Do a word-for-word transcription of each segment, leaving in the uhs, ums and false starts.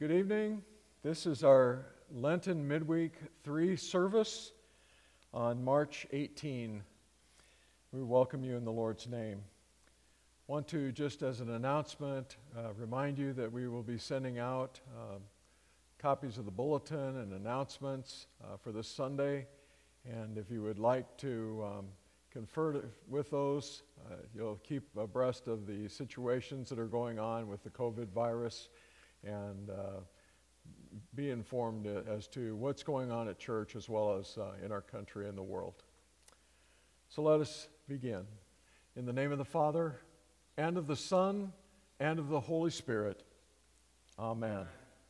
Good evening. This is our Lenten Midweek three service on March eighteenth. We welcome you in the Lord's name. Want to, just as an announcement, uh, remind you that we will be sending out uh, copies of the bulletin and announcements uh, for this Sunday. And if you would like to um, confer with those, uh, you'll keep abreast of the situations that are going on with the COVID virus and uh, be informed as to what's going on at church as well as uh, in our country and the world. So let us begin. In the name of the Father, and of the Son, and of the Holy Spirit. Amen.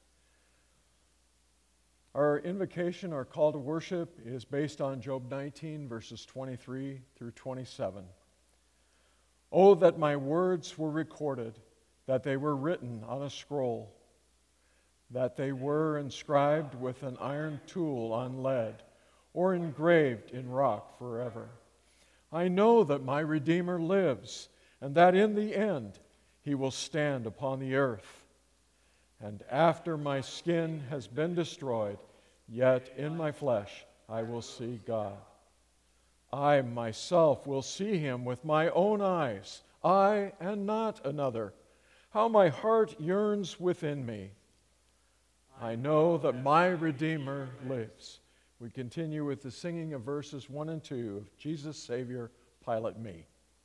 Our invocation, our call to worship, is based on Job nineteen, verses twenty-three through twenty-seven. Oh, that my words were recorded, that they were written on a scroll, that they were inscribed with an iron tool on lead, or engraved in rock forever. I know that my Redeemer lives, and that in the end he will stand upon the earth. And after my skin has been destroyed, yet in my flesh I will see God. I myself will see him with my own eyes, I and not another. How my heart yearns within me. I know that my Redeemer lives. We continue with the singing of verses one and two of Jesus, Savior, Pilot Me.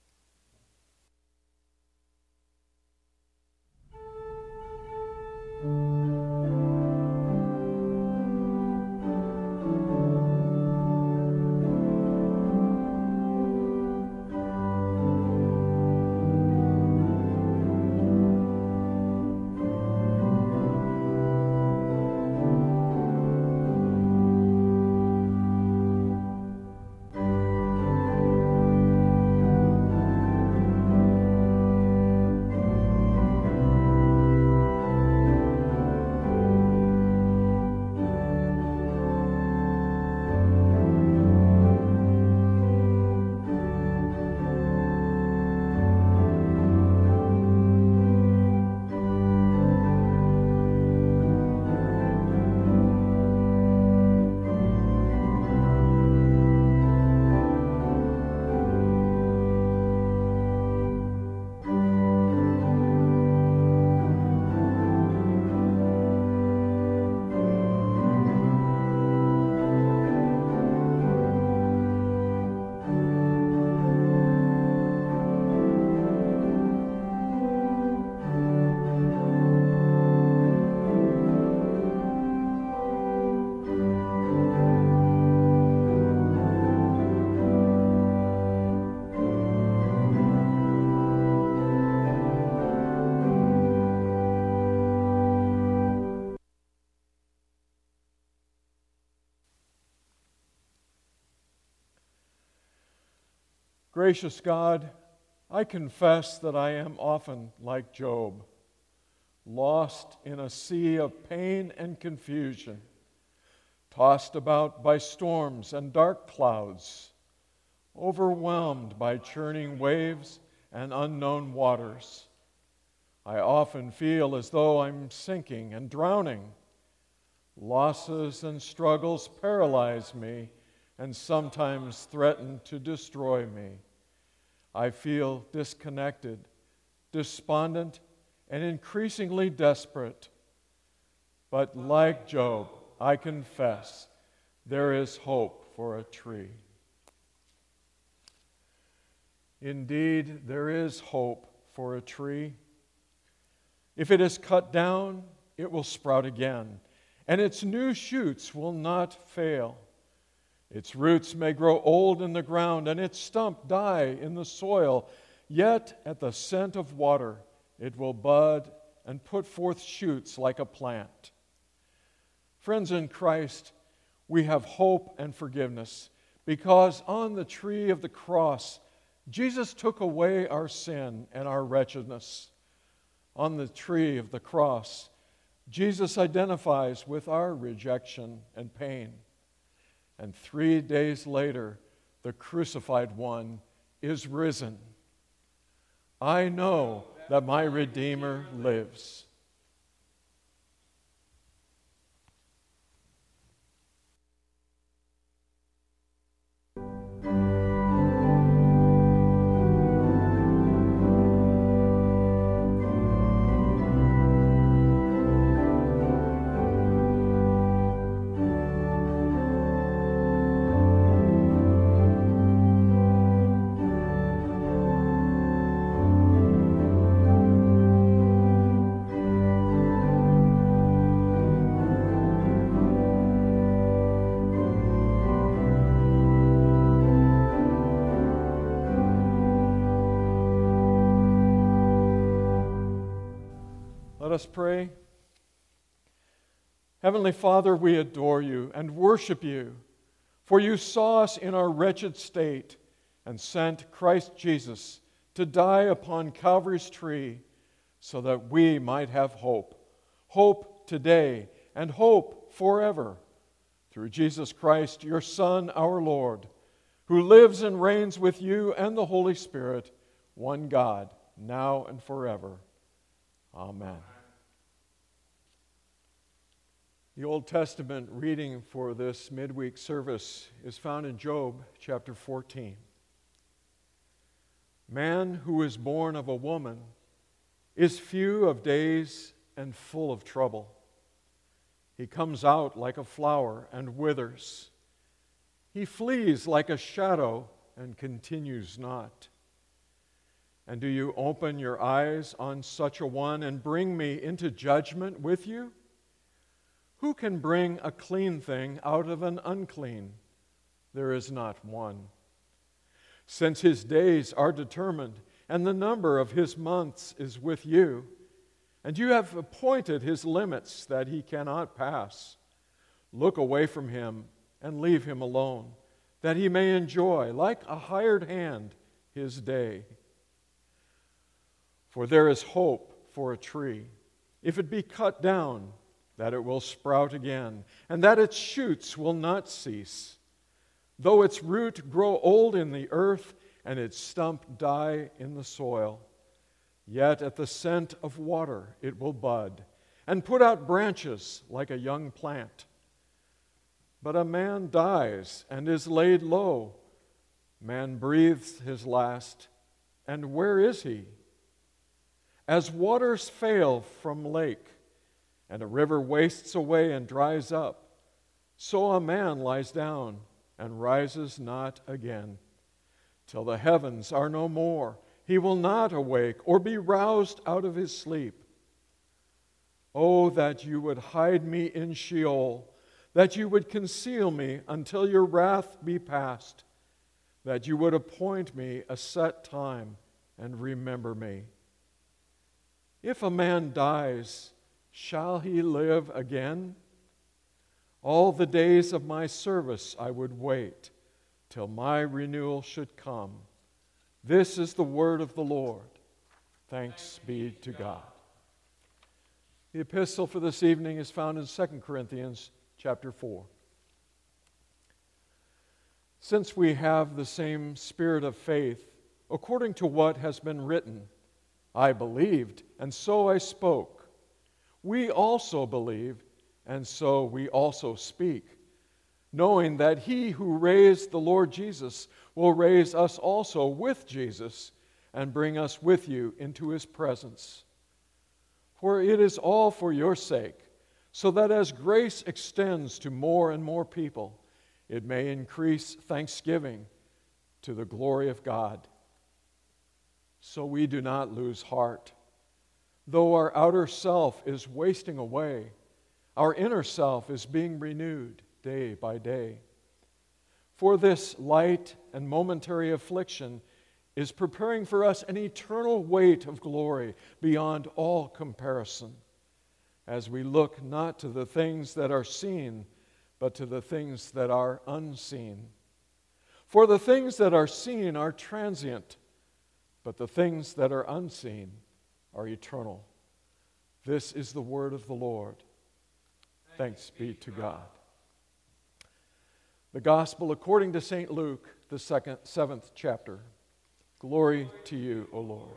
Gracious God, I confess that I am often like Job, lost in a sea of pain and confusion, tossed about by storms and dark clouds, overwhelmed by churning waves and unknown waters. I often feel as though I'm sinking and drowning. Losses and struggles paralyze me and sometimes threaten to destroy me. I feel disconnected, despondent, and increasingly desperate. But like Job, I confess there is hope for a tree. Indeed, there is hope for a tree. If it is cut down, it will sprout again, and its new shoots will not fail. Its roots may grow old in the ground, and its stump die in the soil, yet at the scent of water it will bud and put forth shoots like a plant. Friends in Christ, we have hope and forgiveness, because on the tree of the cross, Jesus took away our sin and our wretchedness. On the tree of the cross, Jesus identifies with our rejection and pain. And three days later, the crucified one is risen. I know that my Redeemer lives. us pray. Heavenly Father, we adore you and worship you, for you saw us in our wretched state and sent Christ Jesus to die upon Calvary's tree so that we might have hope. Hope today and hope forever. Through Jesus Christ, your Son, our Lord, who lives and reigns with you and the Holy Spirit, one God, now and forever. Amen. The Old Testament reading for this midweek service is found in Job chapter fourteen. Man who is born of a woman is few of days and full of trouble. He comes out like a flower and withers. He flees like a shadow and continues not. And do you open your eyes on such a one and bring me into judgment with you? Who can bring a clean thing out of an unclean? There is not one. Since his days are determined, and the number of his months is with you, and you have appointed his limits that he cannot pass, look away from him and leave him alone, that he may enjoy, like a hired hand, his day. For there is hope for a tree, if it be cut down, that it will sprout again, and that its shoots will not cease. Though its root grow old in the earth, and its stump die in the soil, yet at the scent of water it will bud, and put out branches like a young plant. But a man dies and is laid low. Man breathes his last, and where is he? As waters fail from lake, and a river wastes away and dries up, so a man lies down and rises not again. Till the heavens are no more, he will not awake or be roused out of his sleep. Oh, that you would hide me in Sheol, that you would conceal me until your wrath be past, that you would appoint me a set time and remember me. If a man dies, shall he live again? All the days of my service I would wait till my renewal should come. This is the word of the Lord. Thanks be to God. The epistle for this evening is found in Second Corinthians chapter four. Since we have the same spirit of faith, according to what has been written, I believed, and so I spoke. We also believe, and so we also speak, knowing that he who raised the Lord Jesus will raise us also with Jesus and bring us with you into his presence. For it is all for your sake, so that as grace extends to more and more people, it may increase thanksgiving to the glory of God. So we do not lose heart. Though our outer self is wasting away, our inner self is being renewed day by day. For this light and momentary affliction is preparing for us an eternal weight of glory beyond all comparison, as we look not to the things that are seen, but to the things that are unseen. For the things that are seen are transient, but the things that are unseen are eternal. This is the word of the Lord. Thanks be to God. The Gospel according to Saint Luke, the second, seventh chapter. Glory to you, O Lord.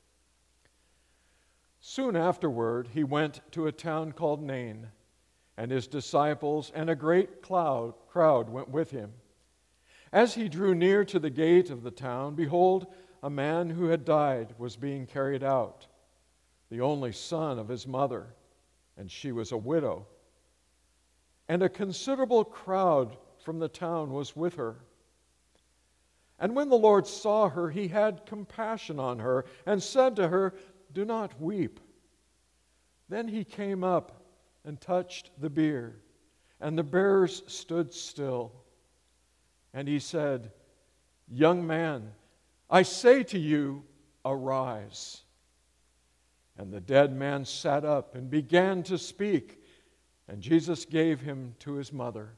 Soon afterward, he went to a town called Nain, and his disciples and a great cloud, crowd went with him. As he drew near to the gate of the town, behold, a man who had died was being carried out, the only son of his mother, and she was a widow. And a considerable crowd from the town was with her. And when the Lord saw her, he had compassion on her and said to her, "Do not weep." Then he came up and touched the bier, and the bearers stood still. And he said, "Young man, I say to you, arise." And the dead man sat up and began to speak, and Jesus gave him to his mother.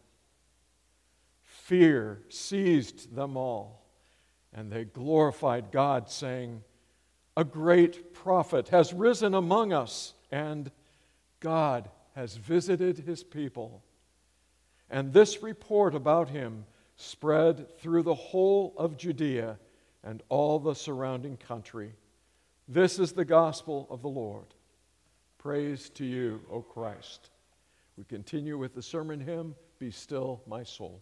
Fear seized them all, and they glorified God, saying, "A great prophet has risen among us, and God has visited his people." And this report about him spread through the whole of Judea and all the surrounding country. This is the gospel of the Lord. Praise to you, O Christ. We continue with the sermon hymn, "Be Still My Soul."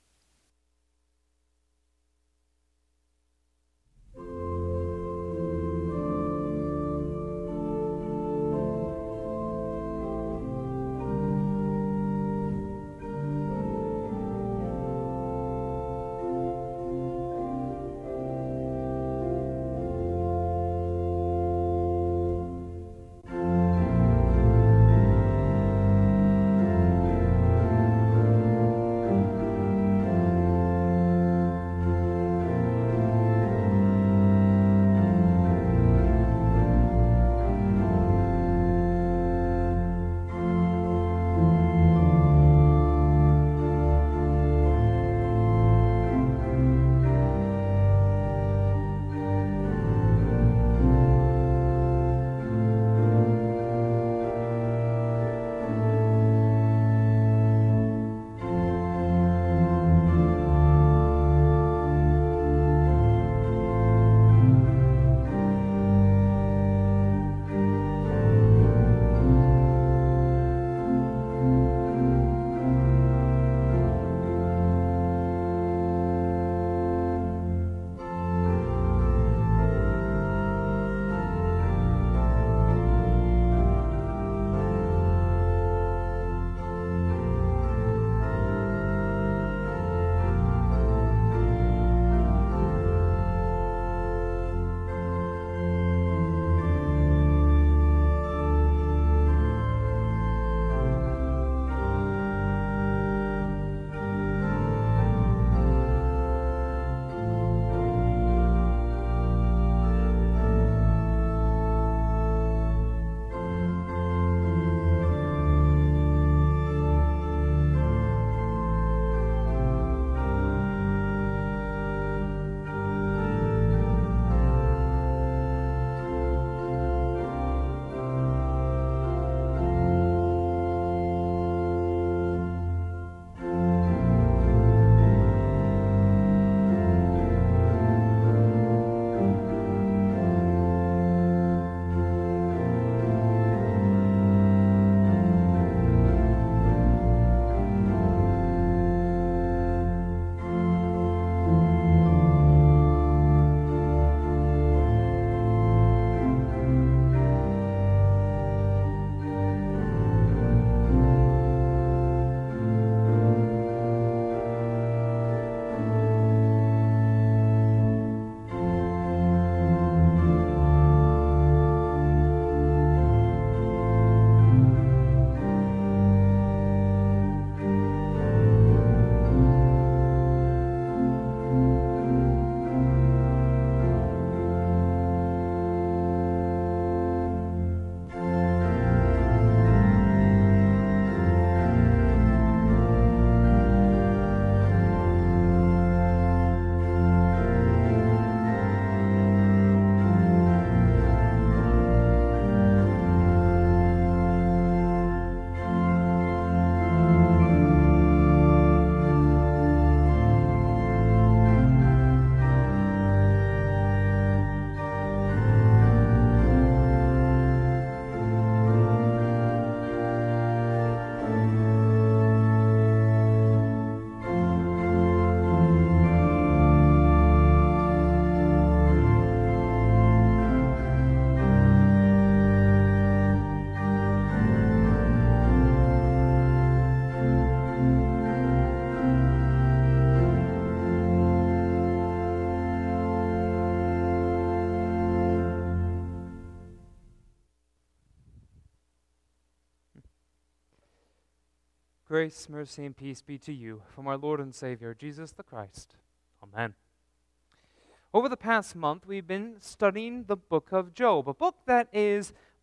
Grace, mercy, and peace be to you from our Lord and Savior, Jesus the Christ. Amen. Over the past month, we've been studying the book of Job, a book that is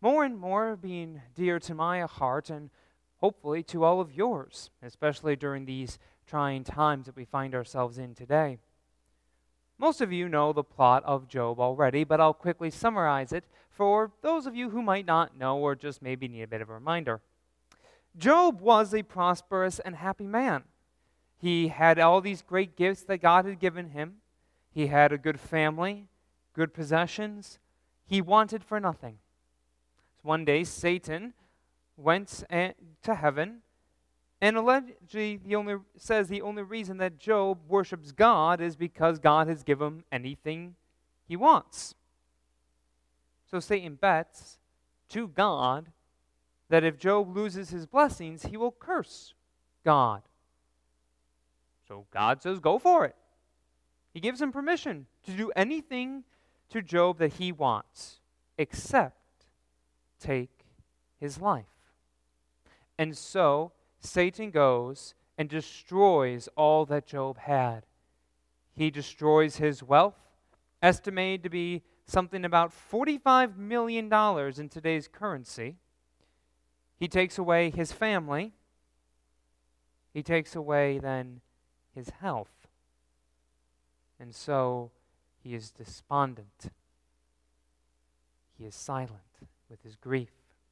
more and more being dear to my heart and hopefully to all of yours, especially during these trying times that we find ourselves in today. Most of you know the plot of Job already, but I'll quickly summarize it for those of you who might not know or just maybe need a bit of a reminder. Job was a prosperous and happy man. He had all these great gifts that God had given him. He had a good family, good possessions. He wanted for nothing. So one day, Satan went to heaven and allegedly the only, says the only reason that Job worships God is because God has given him anything he wants. So Satan bets to God that if Job loses his blessings, he will curse God. So God says, go for it. He gives him permission to do anything to Job that he wants, except take his life. And so Satan goes and destroys all that Job had. He destroys his wealth, estimated to be something about forty-five million dollars in today's currency. He takes away his family. He takes away then his health. And so he is despondent. He is silent with his grief.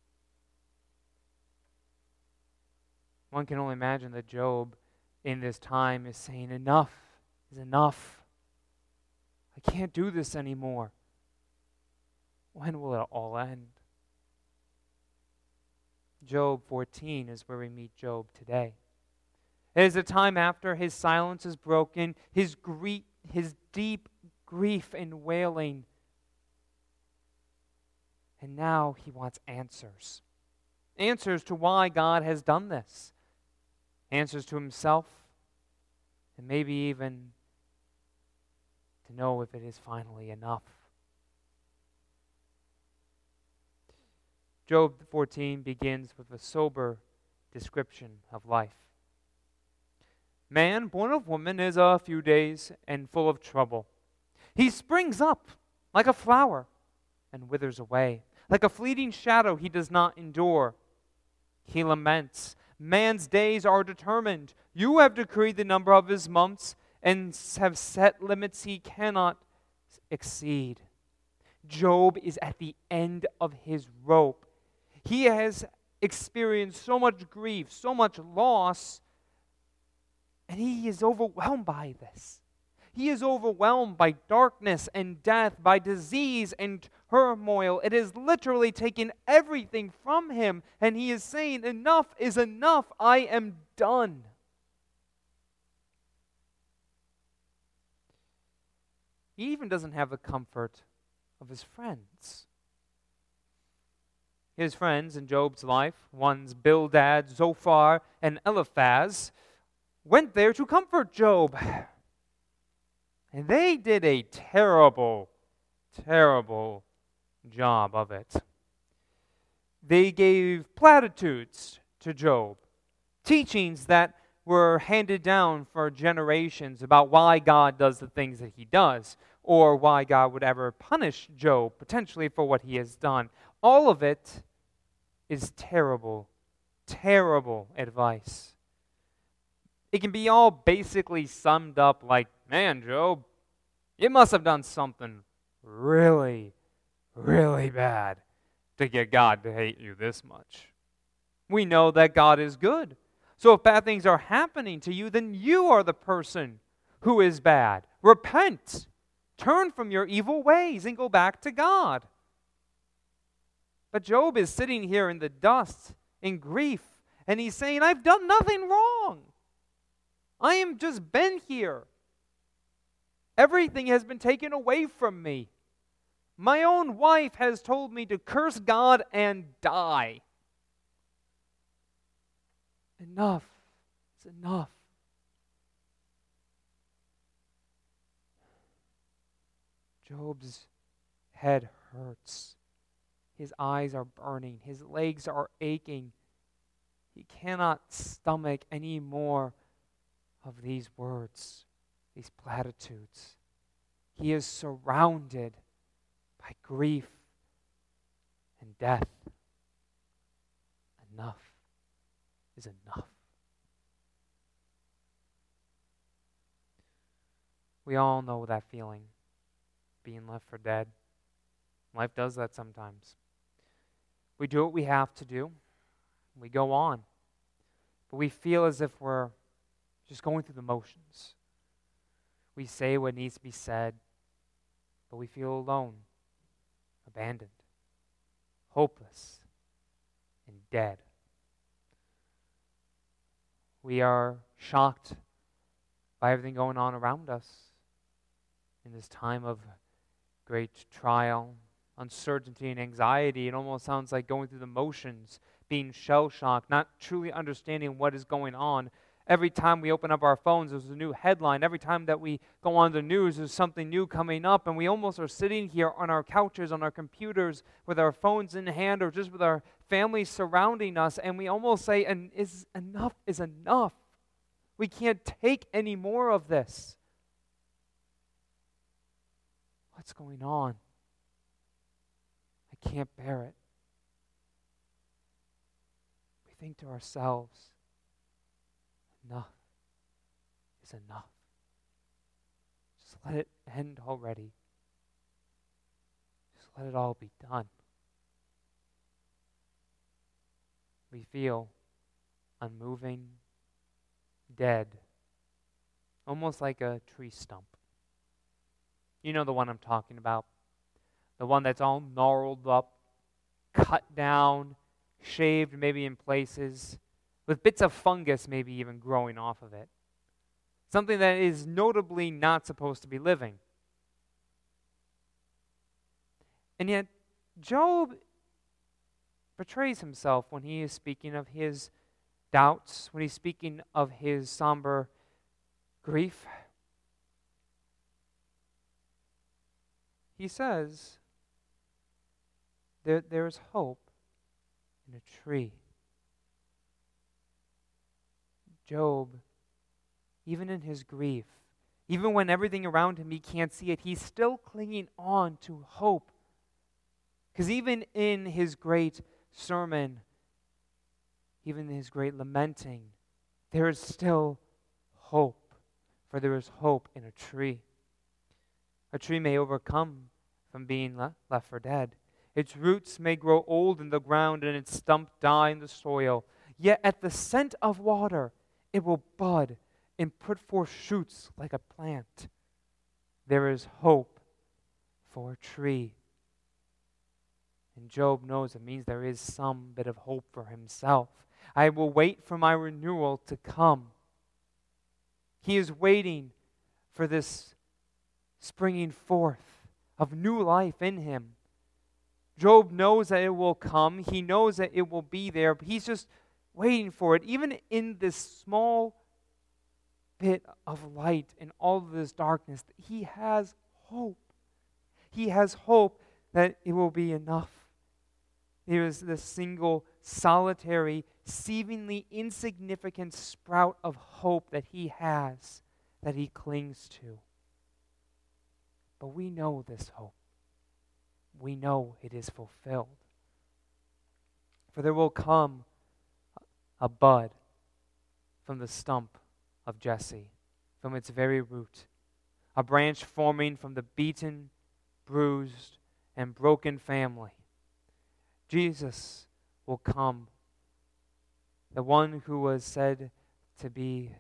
One can only imagine that Job in this time is saying, enough is enough. I can't do this anymore. When will it all end? Job fourteen is where we meet Job today. It is a time after his silence is broken, his grief, his deep grief and wailing. And now he wants answers. Answers to why God has done this. Answers to himself, and maybe even to know if it is finally enough. Job fourteen begins with a sober description of life. Man born of woman is a few days and full of trouble. He springs up like a flower and withers away. Like a fleeting shadow he does not endure. He laments. Man's days are determined. You have decreed the number of his months and have set limits he cannot exceed. Job is at the end of his rope. He has experienced so much grief, so much loss, and he is overwhelmed by this. He is overwhelmed by darkness and death, by disease and turmoil. It has literally taken everything from him, and he is saying, enough is enough. I am done. He even doesn't have the comfort of his friends. His friends in Job's life, ones Bildad, Zophar, and Eliphaz, went there to comfort Job. And they did a terrible, terrible job of it. They gave platitudes to Job, teachings that were handed down for generations about why God does the things that he does, or why God would ever punish Job, potentially for what he has done. All of it is terrible, terrible advice. It can be all basically summed up like, man, Job, you must have done something really, really bad to get God to hate you this much. We know that God is good. So if bad things are happening to you, then you are the person who is bad. Repent. Turn from your evil ways and go back to God. But Job is sitting here in the dust, in grief, and he's saying, I've done nothing wrong. I am just been here. Everything has been taken away from me. My own wife has told me to curse God and die. Enough. It's enough. Job's head hurts. His eyes are burning. His legs are aching. He cannot stomach any more of these words, these platitudes. He is surrounded by grief and death. enough is enough. We all know that feeling, being left for dead. Life does that sometimes. We do what we have to do. We go on. But we feel as if we're just going through the motions. We say what needs to be said, but we feel alone, abandoned, hopeless, and dead. We are shocked by everything going on around us in this time of great trial, uncertainty, and anxiety. It almost sounds like going through the motions, being shell-shocked, not truly understanding what is going on. Every time we open up our phones, there's a new headline. Every time that we go on the news, there's something new coming up, and we almost are sitting here on our couches, on our computers, with our phones in hand, or just with our families surrounding us, and we almost say, "And is enough is enough. We can't take any more of this. What's going on? I can't bear it." We think to ourselves, enough is enough. Just let it end already. Just let it all be done. We feel unmoving, dead, almost like a tree stump. You know the one I'm talking about. The one that's all gnarled up, cut down, shaved maybe in places, with bits of fungus maybe even growing off of it. Something that is notably not supposed to be living. And yet, Job betrays himself when he is speaking of his doubts, when he's speaking of his somber grief. He says, there, there is hope in a tree. Job, even in his grief, even when everything around him he can't see it, he's still clinging on to hope. Because even in his great sermon, even in his great lamenting, there is still hope. For there is hope in a tree. A tree may overcome from being le- left for dead. Its roots may grow old in the ground and its stump die in the soil. Yet at the scent of water, it will bud and put forth shoots like a plant. There is hope for a tree. And Job knows it means there is some bit of hope for himself. I will wait for my renewal to come. He is waiting for this springing forth of new life in him. Job knows that it will come. He knows that it will be there, but he's just waiting for it. Even in this small bit of light in all of this darkness, he has hope. He has hope that it will be enough. There is this single, solitary, seemingly insignificant sprout of hope that he has, that he clings to. But we know this hope. We know it is fulfilled. For there will come a bud from the stump of Jesse, from its very root, a branch forming from the beaten, bruised, and broken family. Jesus will come, the one who was said to be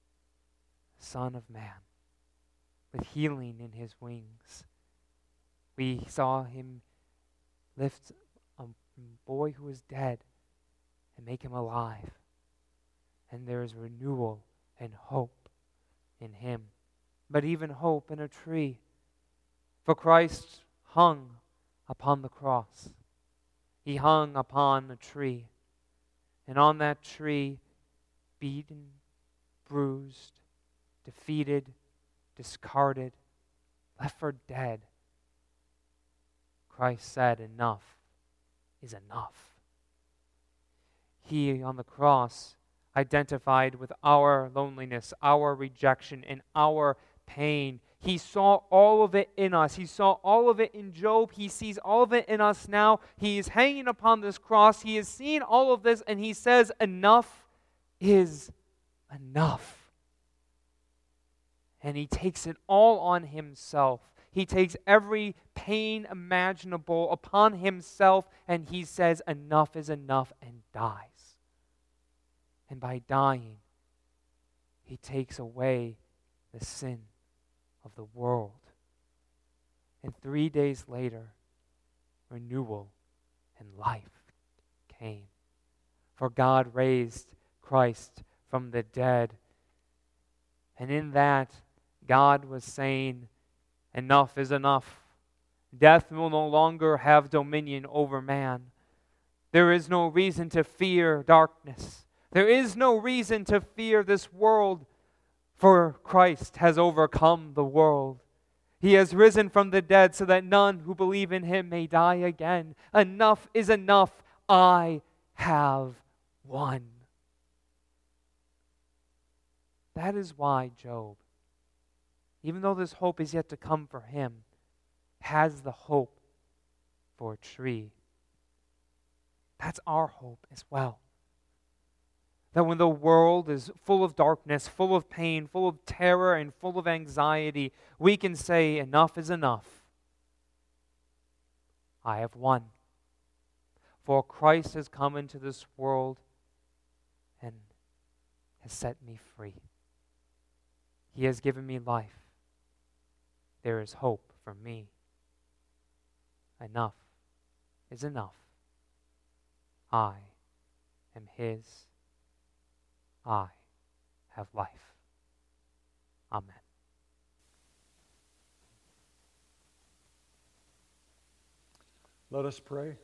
Son of Man, with healing in his wings. We saw him lift a boy who was dead and make him alive. And there is renewal and hope in him. But even hope in a tree. For Christ hung upon the cross. He hung upon a tree. And on that tree, beaten, bruised, defeated, discarded, left for dead, Christ said, enough is enough. He on the cross identified with our loneliness, our rejection, and our pain. He saw all of it in us. He saw all of it in Job. He sees all of it in us now. He is hanging upon this cross. He has seen all of this, and he says, enough is enough. And he takes it all on himself. He takes every pain imaginable upon himself, and he says, enough is enough, and dies. And by dying, he takes away the sin of the world. And three days later, renewal and life came. For God raised Christ from the dead. And in that, God was saying, enough is enough. Death will no longer have dominion over man. There is no reason to fear darkness. There is no reason to fear this world, for Christ has overcome the world. He has risen from the dead so that none who believe in him may die again. Enough is enough. I have won. That is why Job, even though this hope is yet to come for him, has the hope for a tree. That's our hope as well. That when the world is full of darkness, full of pain, full of terror, and full of anxiety, we can say, enough is enough. I have won. For Christ has come into this world and has set me free. He has given me life. There is hope for me. Enough is enough. I am his. I have life. Amen. Let us pray.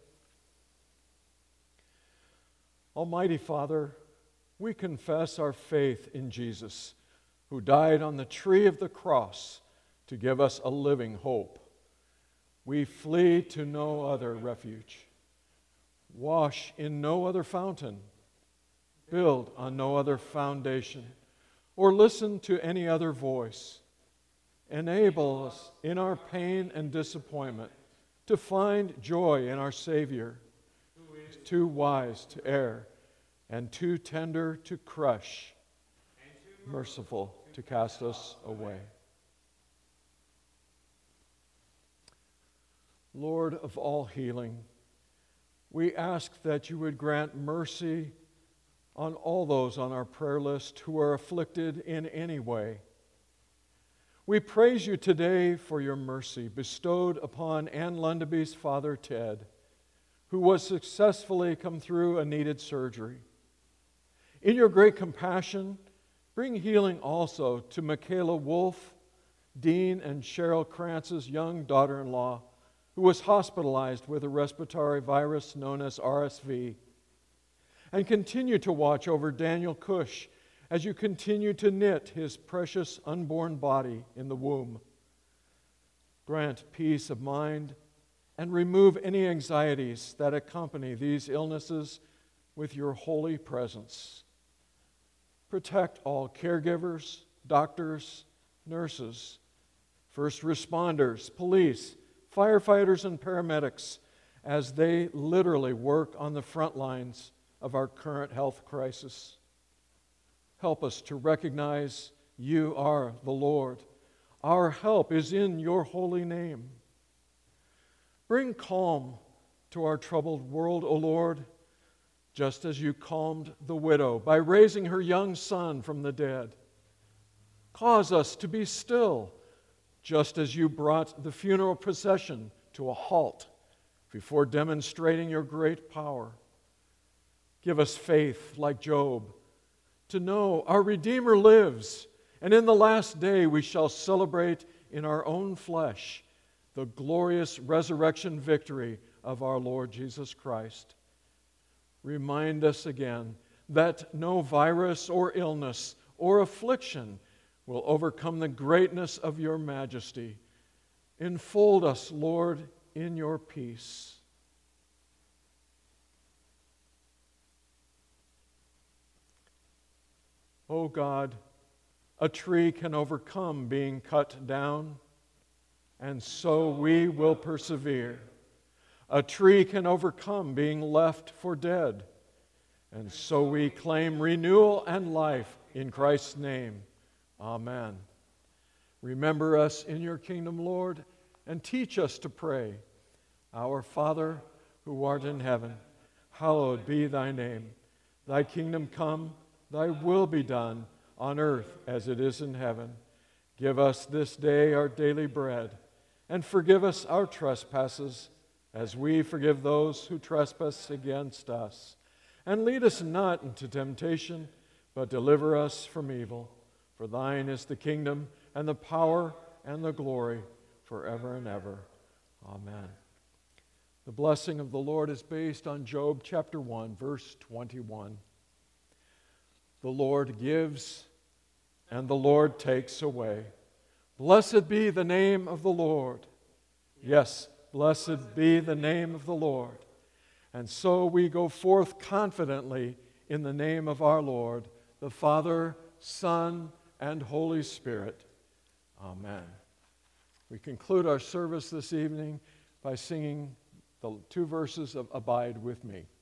Almighty Father, we confess our faith in Jesus, who died on the tree of the cross to give us a living hope. We flee to no other refuge, wash in no other fountain, build on no other foundation, or listen to any other voice. Enable us in our pain and disappointment to find joy in our Savior, who is too wise to err and too tender to crush, merciful to cast us away. Lord of all healing, we ask that you would grant mercy on all those on our prayer list who are afflicted in any way. We praise you today for your mercy bestowed upon Ann Lundeby's father, Ted, who was successfully come through a needed surgery. In your great compassion, bring healing also to Michaela Wolf, Dean and Cheryl Krantz's young daughter-in-law, who was hospitalized with a respiratory virus known as R S V. And continue to watch over Daniel Cush as you continue to knit his precious unborn body in the womb. Grant peace of mind and remove any anxieties that accompany these illnesses with your holy presence. Protect all caregivers, doctors, nurses, first responders, police, firefighters, and paramedics as they literally work on the front lines of our current health crisis. Help us to recognize you are the Lord. Our help is in your holy name. Bring calm to our troubled world, O Lord, just as you calmed the widow by raising her young son from the dead. Cause us to be still, just as you brought the funeral procession to a halt before demonstrating your great power. Give us faith like Job, to know our Redeemer lives, and in the last day we shall celebrate in our own flesh the glorious resurrection victory of our Lord Jesus Christ. Remind us again that no virus or illness or affliction will overcome the greatness of your majesty. Enfold us, Lord, in your peace. O God, A tree can overcome being cut down, and so we will persevere. A tree can overcome being left for dead, and so we claim renewal and life in Christ's name. Amen. Remember us in your kingdom, Lord, and teach us to pray. Our Father, who art in heaven, hallowed be thy name. Thy kingdom come, thy will be done, on earth as it is in heaven. Give us this day our daily bread, and forgive us our trespasses, as we forgive those who trespass against us. And lead us not into temptation, but deliver us from evil. For thine is the kingdom, and the power, and the glory, forever and ever. Amen. The blessing of the Lord is based on Job chapter one, verse twenty-one. The Lord gives, and the Lord takes away. Blessed be the name of the Lord. Yes, blessed be the name of the Lord. And so we go forth confidently in the name of our Lord, the Father, Son, and Holy Spirit. Amen. We conclude our service this evening by singing the two verses of Abide With Me.